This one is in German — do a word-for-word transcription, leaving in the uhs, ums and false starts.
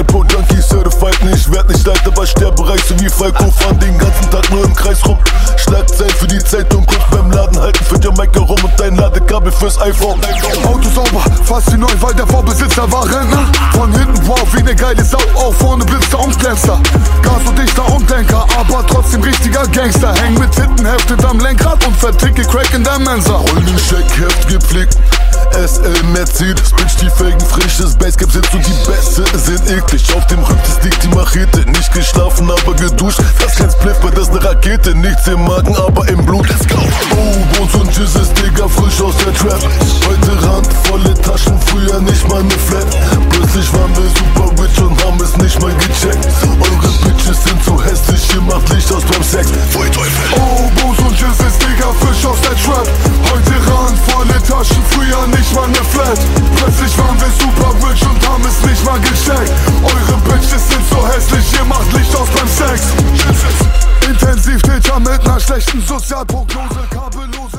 Pro Junkie certified. Ich werd nicht alt, aber sterbereich, so wie Falco. Fahren den ganzen Tag nur im Kreis rum. Schlagzeilen für die Zeitung, kurz beim Laden halten für Jamaika rum und dein Ladekabel fürs iPhone. Auto sauber, fast wie neu, weil der Vorbesitzer war Rentner. Von hinten wow, wie ne geile Sau, auch vorne blitzt er und glänzer. Gas und Dichter und Denker, aber trotzdem richtiger Gangster. Häng mit Titten heftet am Lenkrad und verticke Crack in der Mensa. Rollen den Scheck, Heft gepflegt, S L Mercedes, Bitch, die Felgen frisches Basecap sitzt und die Bässe sind eklig. Auf dem Rücktis liegt die Machete, nicht geschlafen, aber geduscht. Das kein Spliffer, das ne Rakete, nichts im Magen, aber im Blut. Let's go! Oh, Bones und Jizzes, Digga, frisch aus der Trap. Heute randvolle Taschen, früher nicht mal ne Flat. Plötzlich waren wir super rich und haben es nicht mal gecheckt. Eure Bitches sind so hässlich, ihr macht Licht aus beim Sex. Pfui Teufel! Oh, Bones und Jizzes, Digga, frisch aus der Trap. Heute randvolle Taschen, früher nicht mal ne Flat. Plötzlich waren wir super rich und haben es nicht mal gecheckt. Eure Bitches sind so hässlich, ihr macht Licht aus beim Sex. Intensiv Täter mit ner schlechten Sozialprognose, kabellos.